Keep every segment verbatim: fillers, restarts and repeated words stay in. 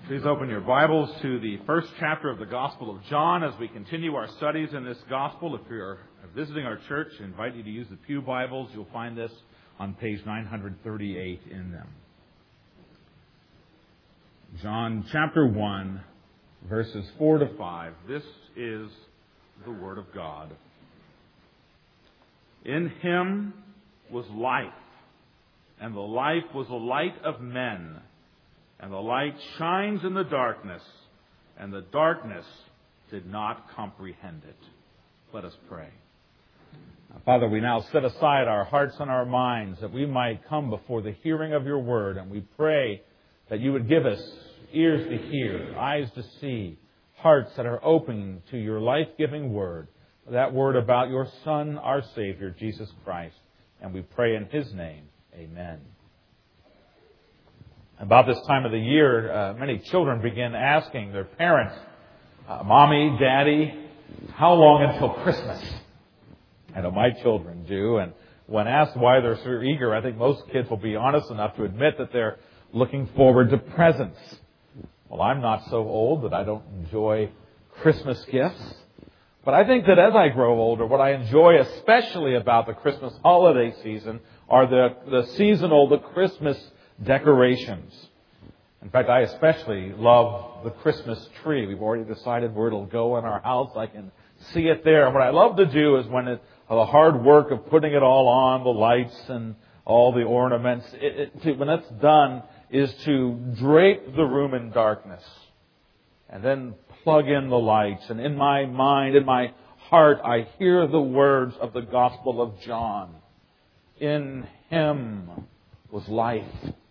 Please open your Bibles to the first chapter of the Gospel of John as we continue our studies in this Gospel. If you're visiting our church, I invite you to use the Pew Bibles. You'll find this on page nine thirty-eight in them. John chapter one, verses four to five. This is the Word of God. In Him was life, and the life was the light of men. And the light shines in the darkness, and the darkness did not comprehend it. Let us pray. Father, we now set aside our hearts and our minds that we might come before the hearing of your word, and we pray that you would give us ears to hear, eyes to see, hearts that are open to your life-giving word, that word about your Son, our Savior, Jesus Christ. And we pray in His name. Amen. About this time of the year, uh, many children begin asking their parents, uh, Mommy, Daddy, how long until Christmas? I know my children do, and when asked why they're so eager, I think most kids will be honest enough to admit that they're looking forward to presents. Well, I'm not so old that I don't enjoy Christmas gifts, but I think that as I grow older, what I enjoy especially about the Christmas holiday season are the, the seasonal, the Christmas decorations. In fact, I especially love the Christmas tree. We've already decided where it'll go in our house. I can see it there. And what I love to do is when it, the hard work of putting it all on, the lights and all the ornaments, it, it, to, when that's done, is to drape the room in darkness and then plug in the lights. And in my mind, in my heart, I hear the words of the Gospel of John. In Him was life.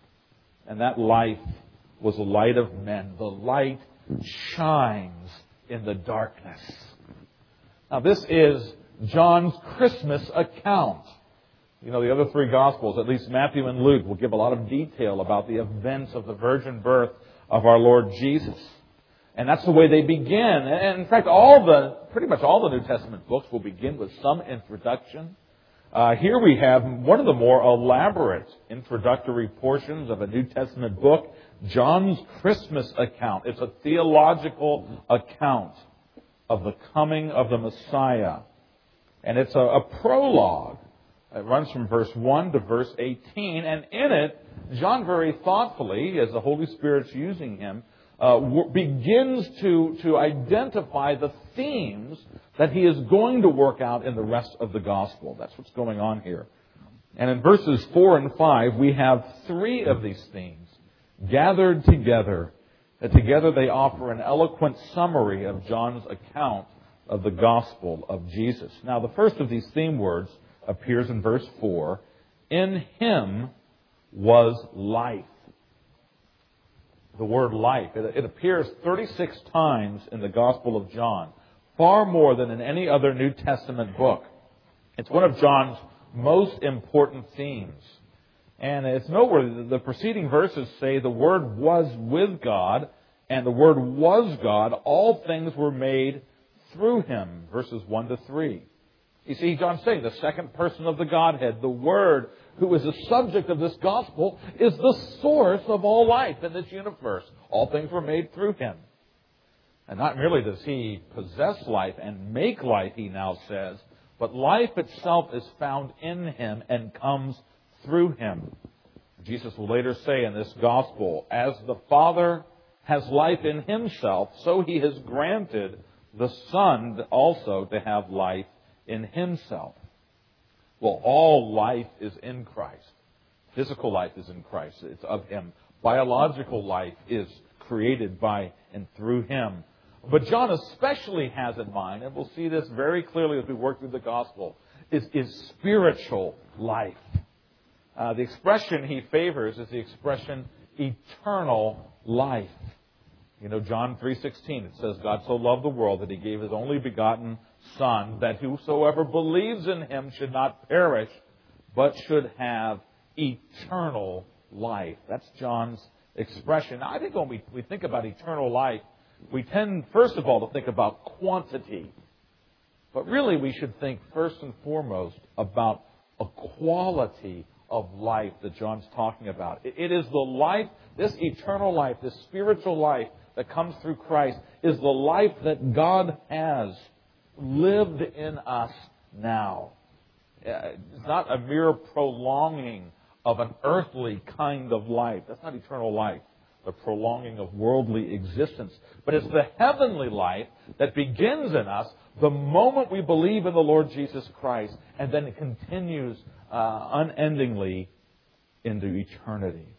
And that life was the light of men. The light shines in the darkness. Now, this is John's Christmas account. You know, the other three Gospels, at least Matthew and Luke, will give a lot of detail about the events of the virgin birth of our Lord Jesus. And that's the way they begin. And in fact, all the, pretty much all the New Testament books will begin with some introduction. Uh, here we have one of the more elaborate introductory portions of a New Testament book, John's Christmas account. It's a theological account of the coming of the Messiah. And it's a, a prologue. It runs from verse one to verse eighteen. And in it, John very thoughtfully, as the Holy Spirit's using him, Uh, begins to, to identify the themes that he is going to work out in the rest of the gospel. That's what's going on here. And in verses four and five, we have three of these themes gathered together. And together they offer an eloquent summary of John's account of the gospel of Jesus. Now, the first of these theme words appears in verse four. In Him was life. The word life. It, it appears thirty-six times in the Gospel of John, far more than in any other New Testament book. It's one of John's most important themes. And it's noteworthy. The preceding verses say the Word was with God, and the Word was God. All things were made through Him, verses one to three. You see, John's saying the second person of the Godhead, the Word, who is the subject of this gospel, is the source of all life in this universe. All things were made through Him. And not merely does He possess life and make life, he now says, but life itself is found in Him and comes through Him. Jesus will later say in this gospel, as the Father has life in Himself, so He has granted the Son also to have life in Himself. Well, all life is in Christ. Physical life is in Christ. It's of Him. Biological life is created by and through Him. But John especially has in mind, and we'll see this very clearly as we work through the gospel, is, is spiritual life. Uh, the expression he favors is the expression eternal life. You know, John three sixteen, it says, God so loved the world that He gave His only begotten Son, that whosoever believes in Him should not perish, but should have eternal life. That's John's expression. Now, I think when we, we think about eternal life, we tend, first of all, to think about quantity. But really, we should think first and foremost about a quality of life that John's talking about. It is the life, this eternal life, this spiritual life that comes through Christ, is the life that God has lived in us now. It's not a mere prolonging of an earthly kind of life. That's not eternal life, the prolonging of worldly existence. But it's the heavenly life that begins in us the moment we believe in the Lord Jesus Christ, and then it continues uh, unendingly into eternity.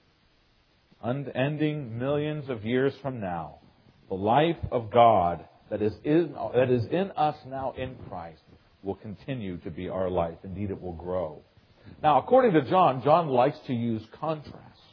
Unending millions of years from now, the life of God that is in, that is in us now in Christ will continue to be our life. Indeed, it will grow. Now, according to John, John likes to use contrasts.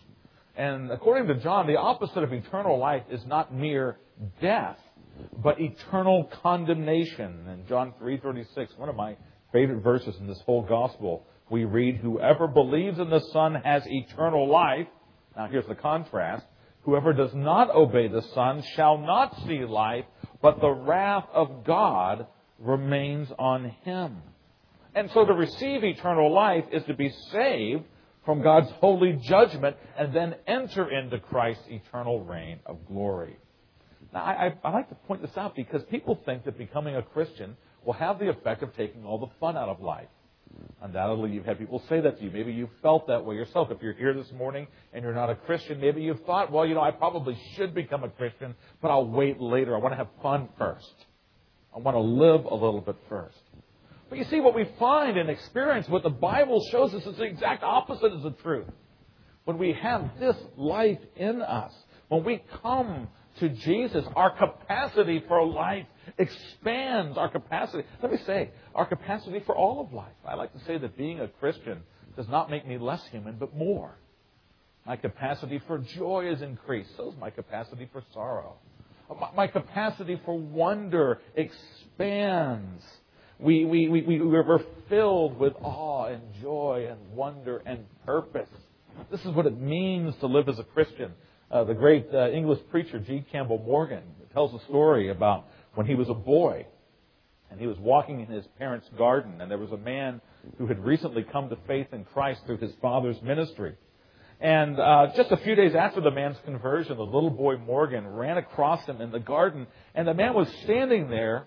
And according to John, the opposite of eternal life is not mere death, but eternal condemnation. In John three thirty-six, one of my favorite verses in this whole gospel, we read, "Whoever believes in the Son has eternal life." Now, here's the contrast. "Whoever does not obey the Son shall not see life, but the wrath of God remains on him." And so to receive eternal life is to be saved from God's holy judgment and then enter into Christ's eternal reign of glory. Now, I, I like to point this out because people think that becoming a Christian will have the effect of taking all the fun out of life. Undoubtedly, you've had people say that to you. Maybe you've felt that way yourself. If you're here this morning and you're not a Christian, maybe you've thought, well, you know, I probably should become a Christian, but I'll wait later. I want to have fun first. I want to live a little bit first. But you see, what we find and experience, what the Bible shows us, is the exact opposite is the truth. When we have this life in us, when we come to Jesus, our capacity for life expands. Our capacity, let me say, our capacity for all of life. I like to say that being a Christian does not make me less human, but more. My capacity for joy is increased. So is my capacity for sorrow. My capacity for wonder expands. We, we, we, we, we're filled with awe and joy and wonder and purpose. This is what it means to live as a Christian. Uh, the great uh, English preacher G. Campbell Morgan tells a story about when he was a boy and he was walking in his parents' garden, and there was a man who had recently come to faith in Christ through his father's ministry. And uh, just a few days after the man's conversion, the little boy Morgan ran across him in the garden, and the man was standing there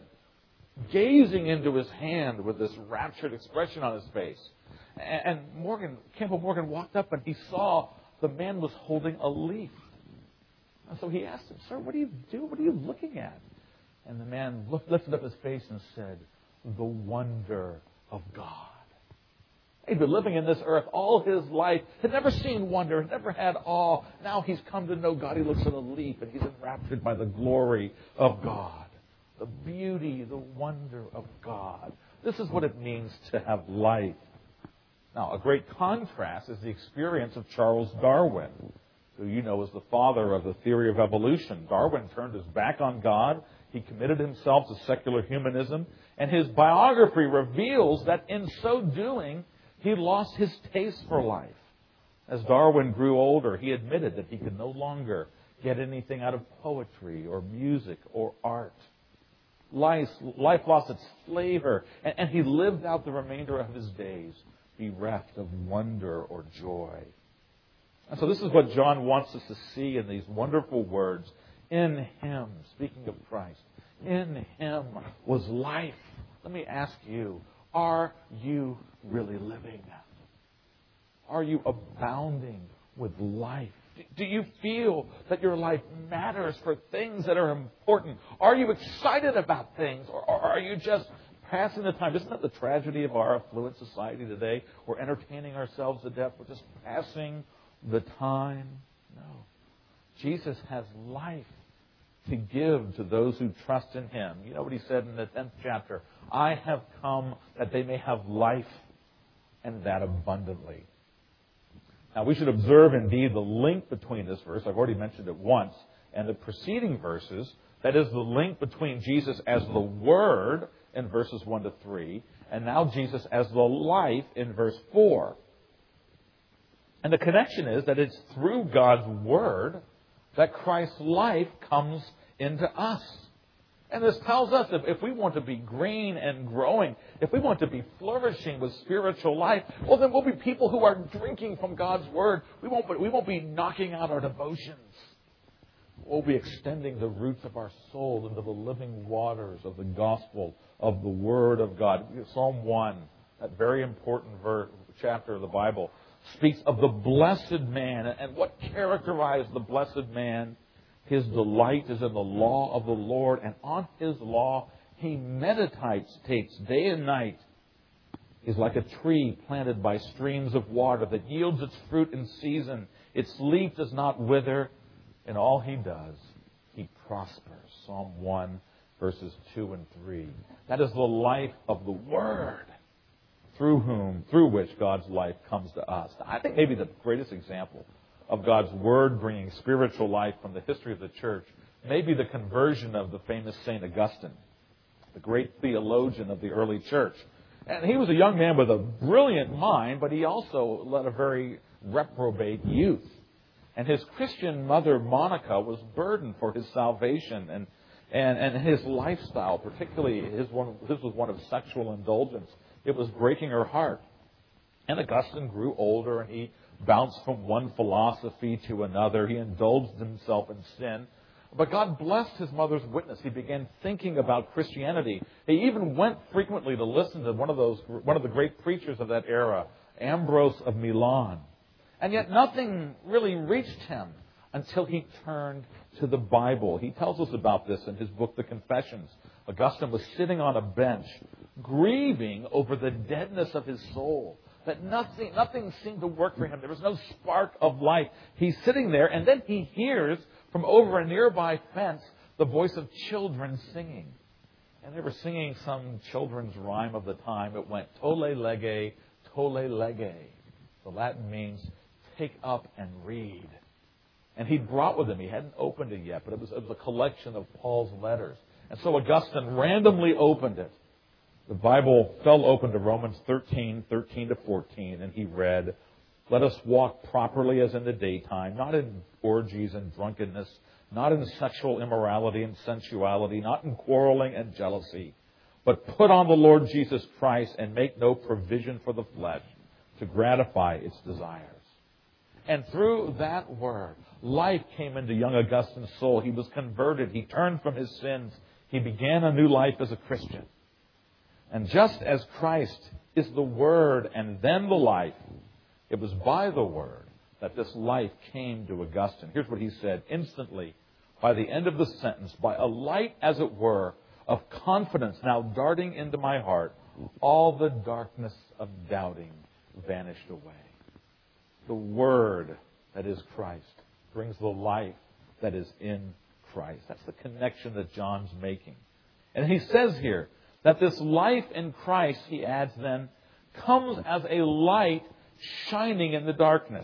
gazing into his hand with this raptured expression on his face. And Morgan, Campbell Morgan walked up and he saw the man was holding a leaf. And so he asked him, "Sir, what do you do? What are you looking at?" And the man lifted up his face and said, "The wonder of God." He'd been living in this earth all his life, had never seen wonder, had never had awe. Now he's come to know God. He looks at a leaf and he's enraptured by the glory of God. The beauty, the wonder of God. This is what it means to have life. Now, a great contrast is the experience of Charles Darwin, who you know is the father of the theory of evolution. Darwin turned his back on God. He committed himself to secular humanism. And his biography reveals that in so doing, he lost his taste for life. As Darwin grew older, he admitted that he could no longer get anything out of poetry or music or art. Life, life lost its flavor, and, and he lived out the remainder of his days bereft of wonder or joy. And so this is what John wants us to see in these wonderful words. In Him, speaking of Christ, in Him was life. Let me ask you, are you really living? Are you abounding with life? Do you feel that your life matters for things that are important? Are you excited about things, or are you just passing the time? Isn't that the tragedy of our affluent society today? We're entertaining ourselves to death. We're just passing the time. No. Jesus has life to give to those who trust in Him. You know what He said in the tenth chapter? I have come that they may have life, and that abundantly. Now, we should observe, indeed, the link between this verse. I've already mentioned it once. And the preceding verses. That is the link between Jesus as the Word in verses one to three. And now Jesus as the life in verse four. And the connection is that it's through God's Word that Christ's life comes into us. And this tells us that if we want to be green and growing, if we want to be flourishing with spiritual life, well, then we'll be people who are drinking from God's Word. We won't, we won't be knocking out our devotions. We'll be extending the roots of our soul into the living waters of the gospel of the Word of God. Psalm one, that very important verse, chapter of the Bible, speaks of the blessed man. And what characterized the blessed man? His delight is in the law of the Lord, and on His law he meditates takes day and night. He's like a tree planted by streams of water that yields its fruit in season. Its leaf does not wither. In all he does, he prospers. Psalm one, verses two and three. That is the life of the Word, through whom, through which God's life comes to us. I think maybe the greatest example of God's Word bringing spiritual life from the history of the church may be the conversion of the famous Saint Augustine, the great theologian of the early church. And he was a young man with a brilliant mind, but he also led a very reprobate youth. And his Christian mother, Monica, was burdened for his salvation and, and, and his lifestyle, particularly his, one, his was one of sexual indulgence. It was breaking her heart. And Augustine grew older, and he bounced from one philosophy to another. He indulged himself in sin. But God blessed his mother's witness. He began thinking about Christianity. He even went frequently to listen to one of those, one of the great preachers of that era, Ambrose of Milan. And yet nothing really reached him until he turned to the Bible. He tells us about this in his book, The Confessions. Augustine was sitting on a bench, grieving over the deadness of his soul. That nothing, nothing seemed to work for him. There was no spark of life. He's sitting there, and then he hears from over a nearby fence the voice of children singing. And they were singing some children's rhyme of the time. It went, Tolle lege, tolle lege. The Latin means, take up and read. And he'd brought with him, he hadn't opened it yet, but it was, it was a collection of Paul's letters. And so Augustine randomly opened it. The Bible fell open to Romans thirteen, thirteen to fourteen, and he read, let us walk properly as in the daytime, not in orgies and drunkenness, not in sexual immorality and sensuality, not in quarreling and jealousy, but put on the Lord Jesus Christ and make no provision for the flesh to gratify its desires. And through that word, life came into young Augustine's soul. He was converted. He turned from his sins. He began a new life as a Christian. And just as Christ is the Word and then the life, it was by the Word that this life came to Augustine. Here's what he said. Instantly, by the end of the sentence, by a light, as it were, of confidence now darting into my heart, all the darkness of doubting vanished away. The Word that is Christ brings the life that is in Christ. That's the connection that John's making. And he says here that this life in Christ, he adds then, comes as a light shining in the darkness.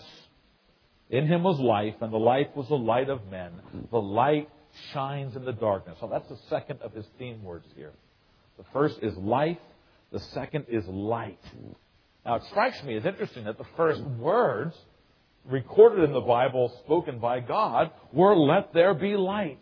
In him was life, and the life was the light of men. The light shines in the darkness. So that's the second of his theme words here. The first is life. The second is light. Now, it strikes me as interesting that the first words recorded in the Bible, spoken by God, were, let there be light.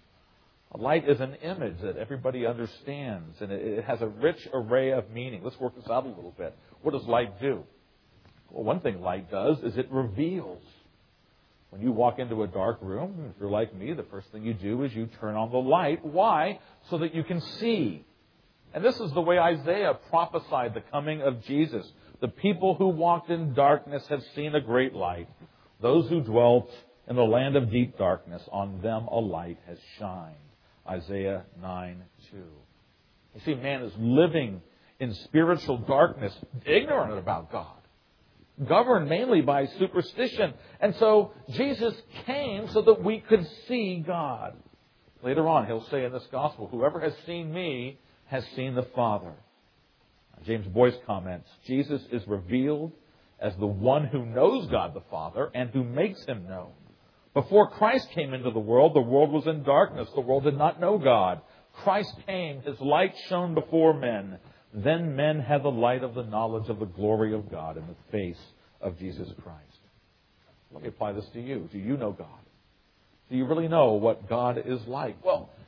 A light is an image that everybody understands, and it has a rich array of meaning. Let's work this out a little bit. What does light do? Well, one thing light does is it reveals. When you walk into a dark room, if you're like me, the first thing you do is you turn on the light. Why? So that you can see. And this is the way Isaiah prophesied the coming of Jesus. The people who walked in darkness have seen a great light. Those who dwelt in the land of deep darkness, on them a light has shined. Isaiah nine two. You see, man is living in spiritual darkness, ignorant about God, governed mainly by superstition. And so Jesus came so that we could see God. Later on, he'll say in this gospel, whoever has seen me has seen the Father. James Boyce comments, Jesus is revealed as the one who knows God the Father and who makes him known. Before Christ came into the world, the world was in darkness. The world did not know God. Christ came, his light shone before men. Then men had the light of the knowledge of the glory of God in the face of Jesus Christ. Let me apply this to you. Do you know God? Do you really know what God is like? Well,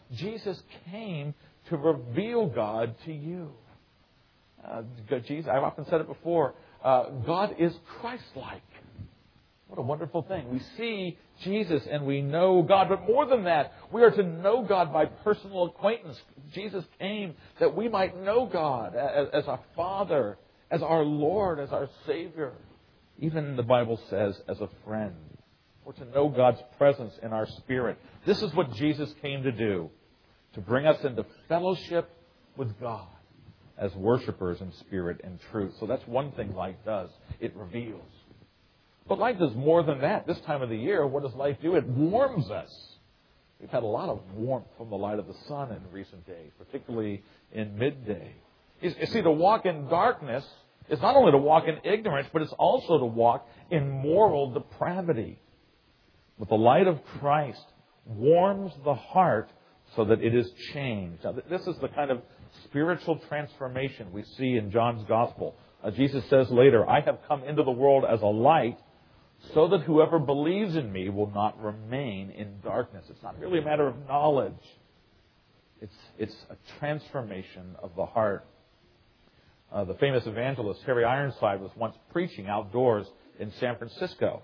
Jesus came to reveal God to you. Uh, Jesus, I've often said it before, uh, God is Christ-like. What a wonderful thing. We see Jesus and we know God. But more than that, we are to know God by personal acquaintance. Jesus came that we might know God as, as our Father, as our Lord, as our Savior. Even the Bible says, as a friend. We're to know God's presence in our spirit. This is what Jesus came to do. To bring us into fellowship with God as worshipers in spirit and truth. So that's one thing light does. It reveals. But light does more than that. This time of the year, what does light do? It warms us. We've had a lot of warmth from the light of the sun in recent days, particularly in midday. You see, to walk in darkness is not only to walk in ignorance, but it's also to walk in moral depravity. But the light of Christ warms the heart so that it is changed. Now, this is the kind of spiritual transformation we see in John's Gospel. Uh, Jesus says later, I have come into the world as a light so that whoever believes in me will not remain in darkness. It's not really a matter of knowledge. It's, it's a transformation of the heart. Uh, the famous evangelist Harry Ironside was once preaching outdoors in San Francisco.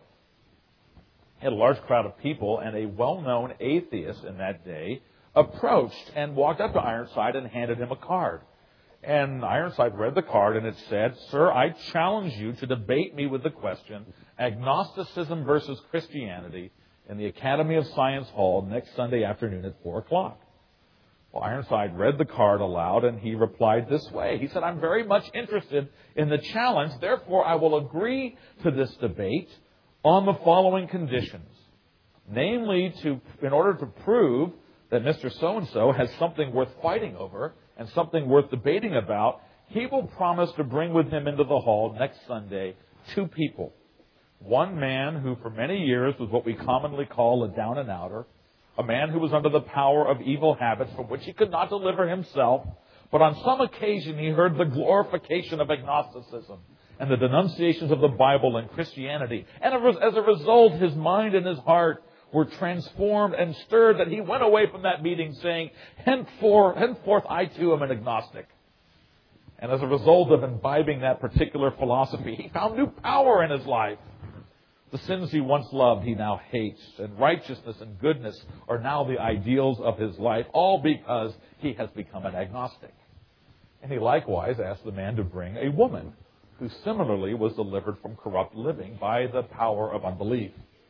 He had a large crowd of people, and a well-known atheist in that day approached and walked up to Ironside and handed him a card. And Ironside read the card, and it said, Sir, I challenge you to debate me with the question, Agnosticism versus Christianity, in the Academy of Science Hall next Sunday afternoon at four o'clock. Well, Ironside read the card aloud, and he replied this way. He said, I'm very much interested in the challenge, therefore I will agree to this debate on the following conditions. Namely, to in order to prove that Mister So-and-so has something worth fighting over and something worth debating about, he will promise to bring with him into the hall next Sunday two people. One man who for many years was what we commonly call a down and outer, a man who was under the power of evil habits from which he could not deliver himself, but on some occasion he heard the glorification of agnosticism and the denunciations of the Bible and Christianity. And as a result, his mind and his heart were transformed and stirred that he went away from that meeting saying, henceforth, henceforth I too am an agnostic. And as a result of imbibing that particular philosophy, he found new power in his life. The sins he once loved, he now hates. And righteousness and goodness are now the ideals of his life, all because he has become an agnostic. And he likewise asked the man to bring a woman who similarly was delivered from corrupt living by the power of unbelief.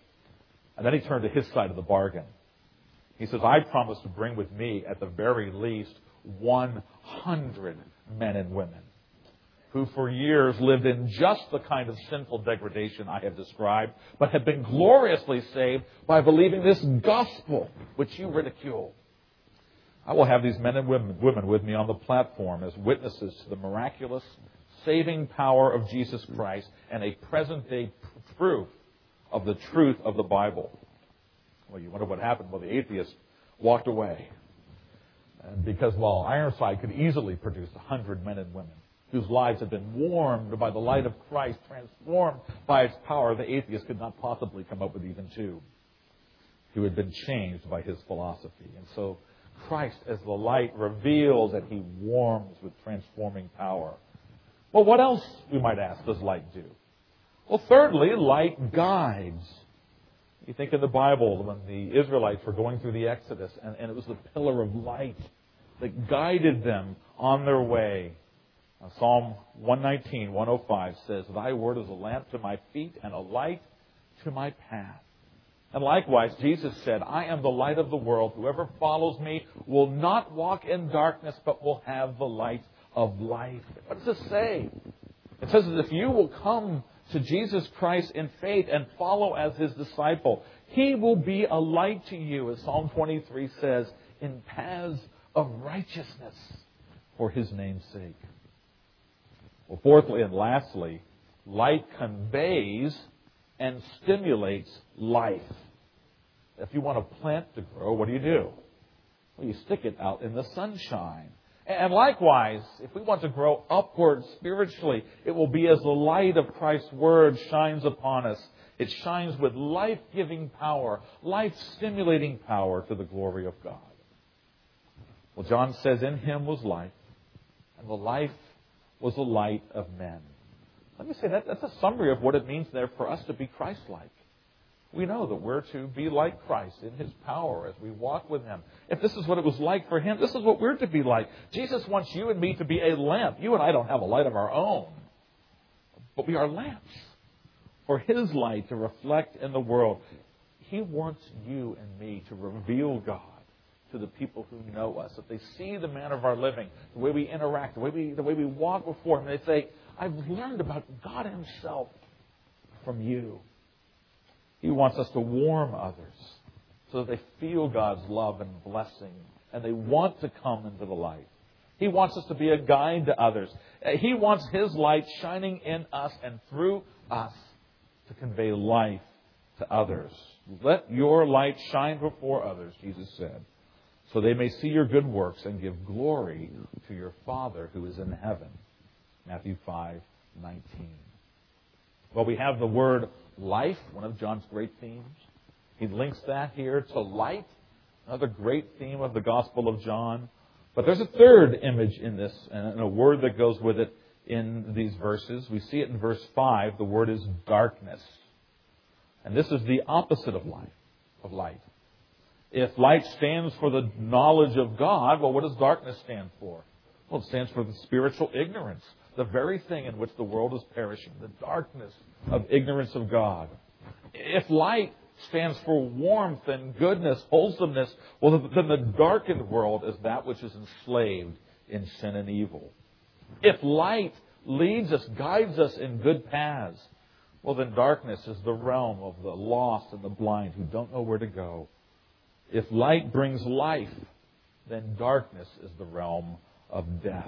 And then he turned to his side of the bargain. He says, I promise to bring with me at the very least one hundred men and women who for years lived in just the kind of sinful degradation I have described, but have been gloriously saved by believing this gospel which you ridicule. I will have these men and women, women with me on the platform as witnesses to the miraculous saving power of Jesus Christ and a present-day proof of the truth of the Bible. Well, you wonder what happened. Well, the atheist walked away. And because while Ironside could easily produce a hundred men and women whose lives had been warmed by the light of Christ, transformed by its power, the atheist could not possibly come up with even two who had been changed by his philosophy. And so Christ, as the light, reveals that he warms with transforming power. Well, what else, we might ask, does light do? Well, thirdly, light guides. You think in the Bible when the Israelites were going through the Exodus, and, and it was the pillar of light that guided them on their way. Now, Psalm one nineteen, one oh five says, Thy word is a lamp to my feet and a light to my path. And likewise, Jesus said, I am the light of the world. Whoever follows me will not walk in darkness, but will have the light of life. What does it say? It says that if you will come to Jesus Christ in faith and follow as his disciple, he will be a light to you, as Psalm twenty-three says, in paths of righteousness for his name's sake. Well, fourthly and lastly, light conveys and stimulates life. If you want a plant to grow, what do you do? Well, you stick it out in the sunshine. And likewise, if we want to grow upward spiritually, it will be as the light of Christ's Word shines upon us. It shines with life-giving power, life-stimulating power to the glory of God. Well, John says, in Him was life, and the life was the light of men. Let me say that that's a summary of what it means there for us to be Christ-like. We know that we're to be like Christ in His power as we walk with Him. If this is what it was like for Him, this is what we're to be like. Jesus wants you and me to be a lamp. You and I don't have a light of our own, but we are lamps for His light to reflect in the world. He wants you and me to reveal God to the people who know us. If they see the manner of our living, the way we interact, the way we, the way we walk before Him, they say, I've learned about God Himself from you. He wants us to warm others so that they feel God's love and blessing and they want to come into the light. He wants us to be a guide to others. He wants His light shining in us and through us to convey life to others. Let your light shine before others, Jesus said, so they may see your good works and give glory to your Father who is in heaven. Matthew five nineteen. Well, we have the word life, one of John's great themes. He links that here to light, another great theme of the Gospel of John. But there's a third image in this, and a word that goes with it in these verses. We see it in verse five. The word is darkness. And this is the opposite of life, of light. If light stands for the knowledge of God, well, what does darkness stand for? Well, it stands for the spiritual ignorance, the very thing in which the world is perishing, the darkness of ignorance of God. If light stands for warmth and goodness, wholesomeness, well, then the darkened world is that which is enslaved in sin and evil. If light leads us, guides us in good paths, well, then darkness is the realm of the lost and the blind who don't know where to go. If light brings life, then darkness is the realm of death.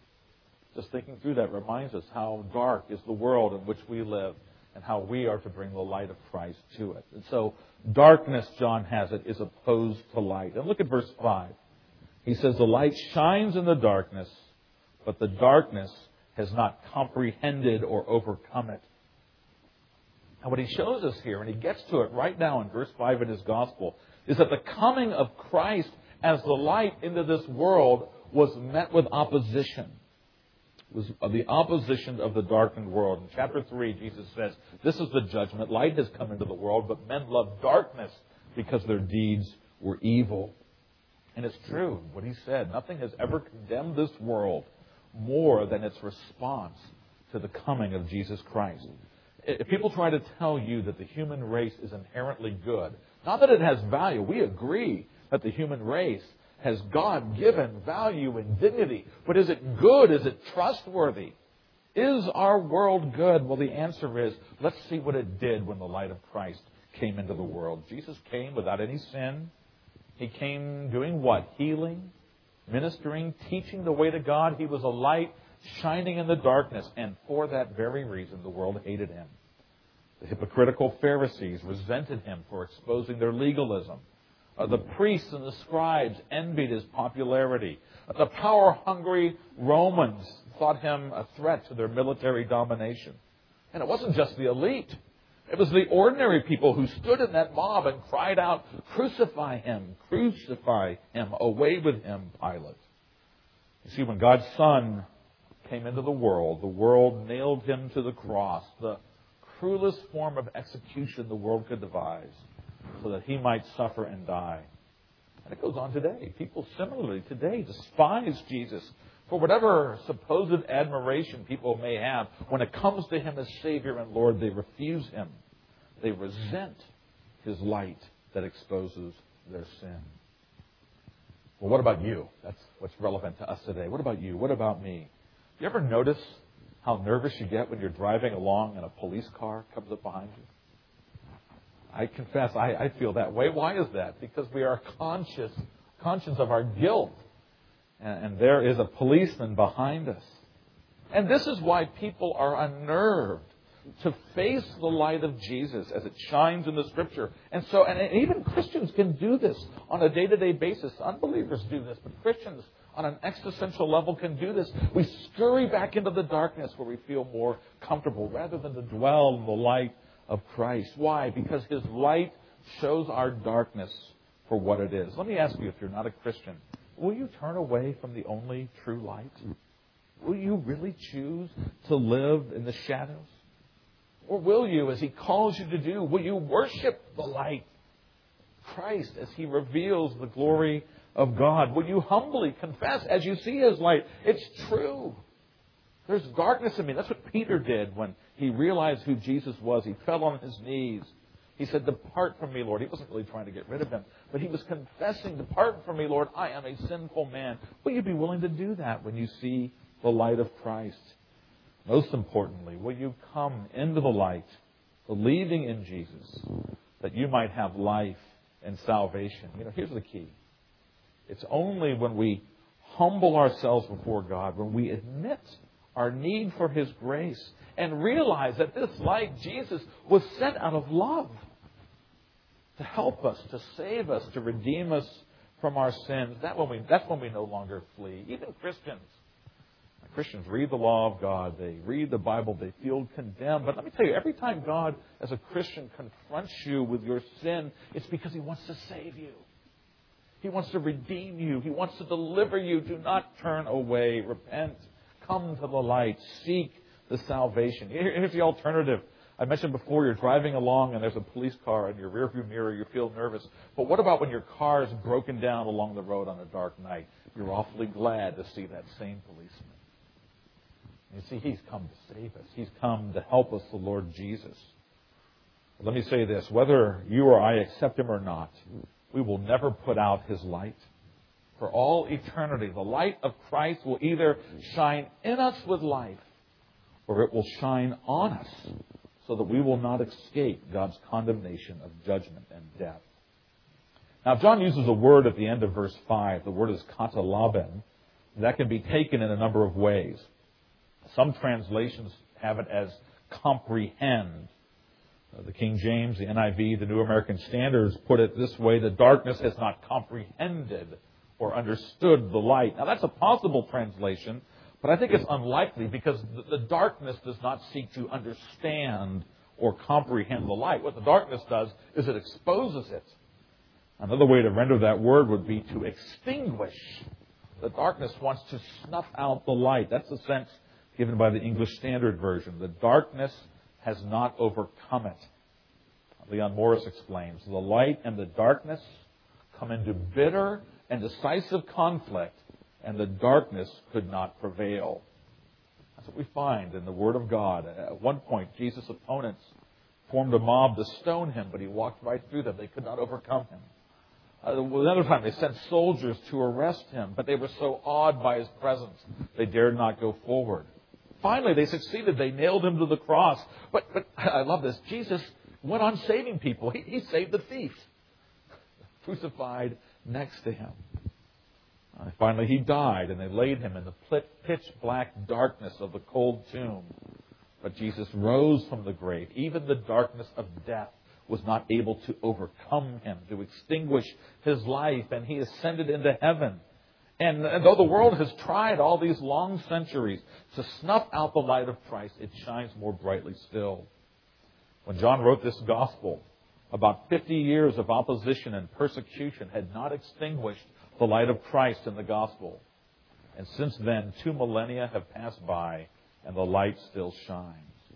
Just thinking through that reminds us how dark is the world in which we live and how we are to bring the light of Christ to it. And so darkness, John has it, is opposed to light. And look at verse five. He says, the light shines in the darkness, but the darkness has not comprehended or overcome it. And what he shows us here, and he gets to it right now in verse five in his gospel, is that the coming of Christ as the light into this world was met with opposition. It was the opposition of the darkened world. In chapter three, Jesus says, this is the judgment. Light has come into the world, but men love darkness because their deeds were evil. And it's true what he said. Nothing has ever condemned this world more than its response to the coming of Jesus Christ. If people try to tell you that the human race is inherently good, not that it has value, we agree that the human race has God-given value and dignity, but is it good? Is it trustworthy? Is our world good? Well, the answer is, let's see what it did when the light of Christ came into the world. Jesus came without any sin. He came doing what? Healing, ministering, teaching the way to God. He was a light shining in the darkness, and for that very reason, the world hated Him. The hypocritical Pharisees resented Him for exposing their legalism. Uh, the priests and the scribes envied His popularity. Uh, the power-hungry Romans thought Him a threat to their military domination. And it wasn't just the elite. It was the ordinary people who stood in that mob and cried out, "Crucify Him! Crucify Him! Away with Him, Pilate!" You see, when God's Son came into the world, the world nailed Him to the cross, the cruelest form of execution the world could devise, so that He might suffer and die. And it goes on today. People similarly today despise Jesus for whatever supposed admiration people may have. When it comes to Him as Savior and Lord, they refuse Him. They resent His light that exposes their sin. Well, what about you? That's what's relevant to us today. What about you? What about me? You ever notice how nervous you get when you're driving along and a police car comes up behind you? I confess, I, I feel that way. Why is that? Because we are conscious, conscious of our guilt. And, and there is a policeman behind us. And this is why people are unnerved to face the light of Jesus as it shines in the Scripture. And so, and even Christians can do this on a day-to-day basis. Unbelievers do this, but Christians on an existential level can do this. We scurry back into the darkness where we feel more comfortable rather than to dwell in the light of Christ. Why? Because His light shows our darkness for what it is. Let me ask you, if you're not a Christian, will you turn away from the only true light? Will you really choose to live in the shadows? Or will you, as He calls you to do, will you worship the light, Christ, as He reveals the glory of God? Will you humbly confess as you see His light, it's true. There's darkness in me. That's what Peter did when he realized who Jesus was. He fell on his knees. He said, depart from me, Lord. He wasn't really trying to get rid of him, but he was confessing, depart from me, Lord. I am a sinful man. Will you be willing to do that when you see the light of Christ? Most importantly, will you come into the light, believing in Jesus, that you might have life and salvation? You know, here's the key. It's only when we humble ourselves before God, when we admit our need for His grace and realize that this light, Jesus, was sent out of love to help us, to save us, to redeem us from our sins. That when we, that's when we no longer flee. Even Christians. Christians read the law of God. They read the Bible. They feel condemned. But let me tell you, every time God, as a Christian, confronts you with your sin, it's because He wants to save you. He wants to redeem you. He wants to deliver you. Do not turn away. Repent. Come to the light. Seek the salvation. Here's the alternative. I mentioned before, you're driving along and there's a police car in your rearview mirror. You feel nervous. But what about when your car is broken down along the road on a dark night? You're awfully glad to see that same policeman. You see, He's come to save us. He's come to help us, the Lord Jesus. But let me say this. Whether you or I accept Him or not, we will never put out His light. For all eternity, the light of Christ will either shine in us with life, or it will shine on us, so that we will not escape God's condemnation of judgment and death. Now, John uses a word at the end of verse five. The word is katalaben. That can be taken in a number of ways. Some translations have it as comprehend. Uh, the King James, the N I V, the New American Standards put it this way: the darkness has not comprehended or understood the light. Now, that's a possible translation, but I think it's unlikely because the, the darkness does not seek to understand or comprehend the light. What the darkness does is it exposes it. Another way to render that word would be to extinguish. The darkness wants to snuff out the light. That's the sense given by the English Standard Version. The darkness has not overcome it. Leon Morris explains, the light and the darkness come into bitter and decisive conflict, and the darkness could not prevail. That's what we find in the Word of God. At one point, Jesus' opponents formed a mob to stone Him, but He walked right through them. They could not overcome Him. Uh, another time, they sent soldiers to arrest Him, but they were so awed by His presence, they dared not go forward. Finally, they succeeded. They nailed Him to the cross. But, but I love this. Jesus went on saving people. He, he saved the thief, crucified next to Him. Uh, finally, He died, and they laid Him in the pitch-black darkness of the cold tomb. But Jesus rose from the grave. Even the darkness of death was not able to overcome Him, to extinguish His life, and He ascended into heaven. And though the world has tried all these long centuries to snuff out the light of Christ, it shines more brightly still. When John wrote this gospel, about fifty years of opposition and persecution had not extinguished the light of Christ in the gospel. And since then, two millennia have passed by, and the light still shines.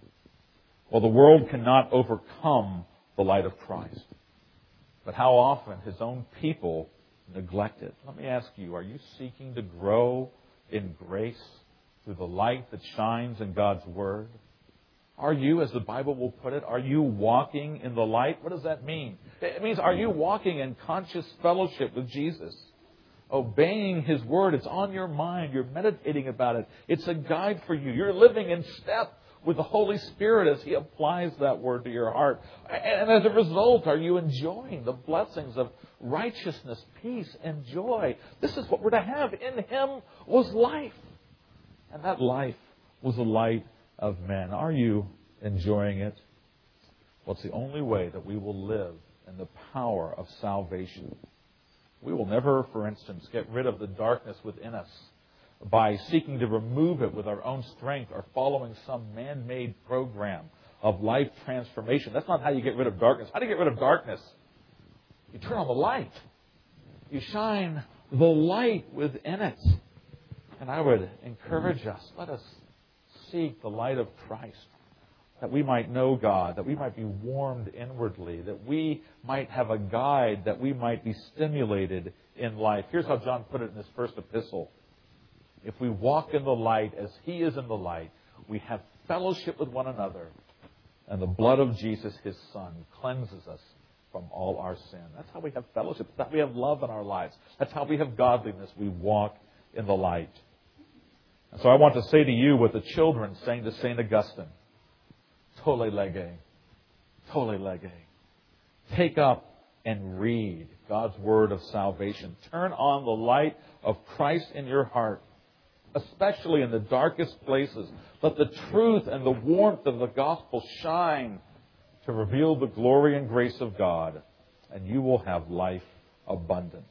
Well, the world cannot overcome the light of Christ. But how often His own people neglect it? Let me ask you, are you seeking to grow in grace through the light that shines in God's Word? Are you, as the Bible will put it, are you walking in the light? What does that mean? It means, are you walking in conscious fellowship with Jesus? Obeying His Word. It's on your mind. You're meditating about it. It's a guide for you. You're living in step with the Holy Spirit as He applies that Word to your heart. And as a result, are you enjoying the blessings of righteousness, peace, and joy? This is what we're to have. In Him was life. And that life was the light of men. Are you enjoying it? Well, it's the only way that we will live in the power of salvation. We will never, for instance, get rid of the darkness within us by seeking to remove it with our own strength or following some man-made program of life transformation. That's not how you get rid of darkness. How do you get rid of darkness? You turn on the light. You shine the light within it. And I would encourage us, let us seek the light of Christ, that we might know God, that we might be warmed inwardly, that we might have a guide, that we might be stimulated in life. Here's how John put it in his first epistle. If we walk in the light as He is in the light, we have fellowship with one another, and the blood of Jesus, His Son, cleanses us from all our sin. That's how we have fellowship. That's how we have love in our lives. That's how we have godliness. We walk in the light. And so I want to say to you what the children sang to Saint Augustine. Tole lege. Tole lege. Take up and read God's word of salvation. Turn on the light of Christ in your heart, especially in the darkest places. Let the truth and the warmth of the gospel shine to reveal the glory and grace of God, and you will have life abundant.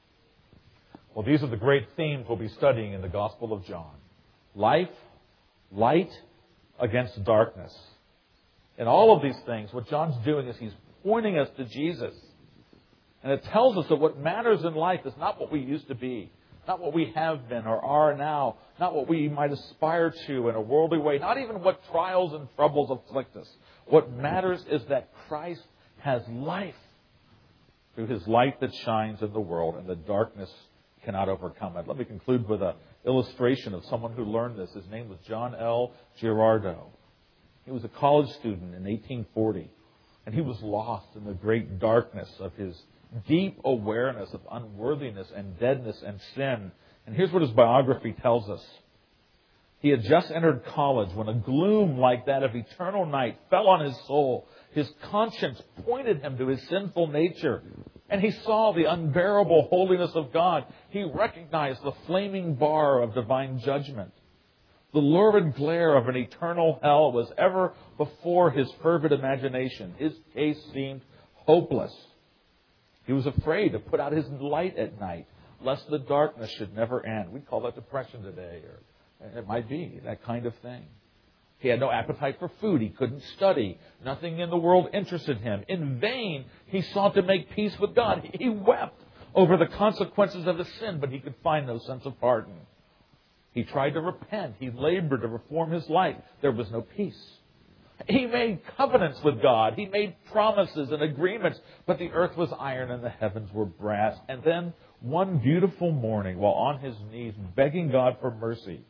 Well, these are the great themes we'll be studying in the Gospel of John. Life, light against darkness. In all of these things, what John's doing is he's pointing us to Jesus. And it tells us that what matters in life is not what we used to be, not what we have been or are now, not what we might aspire to in a worldly way, not even what trials and troubles afflict us. What matters is that Christ has life through His light that shines in the world, and the darkness cannot overcome it. Let me conclude with an illustration of someone who learned this. His name was John L. Girardeau. He was a college student in eighteen forty, and he was lost in the great darkness of his deep awareness of unworthiness and deadness and sin. And here's what his biography tells us. He had just entered college when a gloom like that of eternal night fell on his soul. His conscience pointed him to his sinful nature, and he saw the unbearable holiness of God. He recognized the flaming bar of divine judgment. The lurid glare of an eternal hell was ever before his fervid imagination. His case seemed hopeless. He was afraid to put out his light at night, lest the darkness should never end. We call that depression today, or it might be that kind of thing. He had no appetite for food. He couldn't study. Nothing in the world interested him. In vain, he sought to make peace with God. He wept over the consequences of his sin, but he could find no sense of pardon. He tried to repent. He labored to reform his life. There was no peace. He made covenants with God. He made promises and agreements, but the earth was iron and the heavens were brass. And then one beautiful morning, while on his knees begging God for mercy,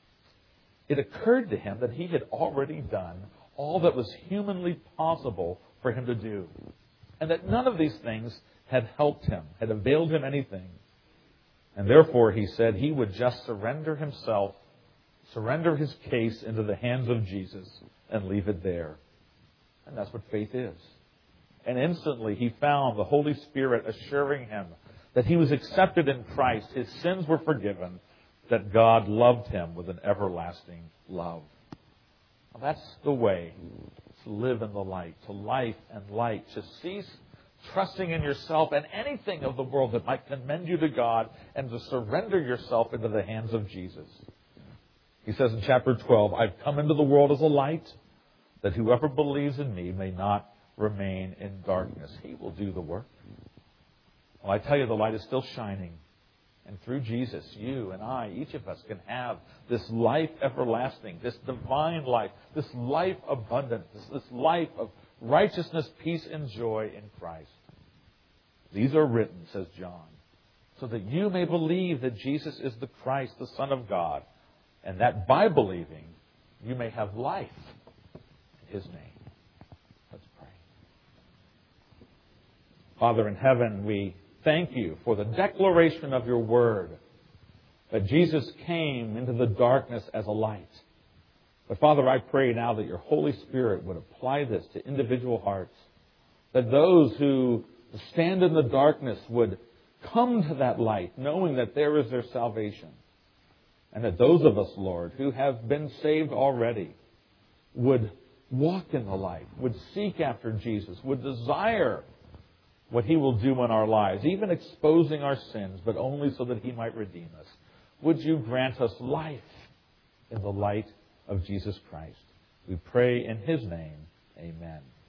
it occurred to him that he had already done all that was humanly possible for him to do, and that none of these things had helped him, had availed him anything. And therefore, he said he would just surrender himself, surrender his case into the hands of Jesus, and leave it there. And that's what faith is. And instantly he found the Holy Spirit assuring him that he was accepted in Christ, his sins were forgiven, that God loved him with an everlasting love. Well, that's the way to live in the light, to life and light, to cease trusting in yourself and anything of the world that might commend you to God, and to surrender yourself into the hands of Jesus. He says in chapter twelve, I've come into the world as a light, that whoever believes in me may not remain in darkness. He will do the work. Well, I tell you, the light is still shining. And through Jesus, you and I, each of us can have this life everlasting, this divine life, this life abundant, this, this life of righteousness, peace, and joy in Christ. These are written, says John, so that you may believe that Jesus is the Christ, the Son of God, and that by believing, you may have life in His name. Let's pray. Father in heaven, we thank you for the declaration of your word, that Jesus came into the darkness as a light. But Father, I pray now that your Holy Spirit would apply this to individual hearts, that those who stand in the darkness would come to that light, knowing that there is their salvation. And that those of us, Lord, who have been saved already, would walk in the light, would seek after Jesus, would desire what He will do in our lives, even exposing our sins, but only so that He might redeem us. Would you grant us life in the light of Jesus Christ? We pray in His name. Amen.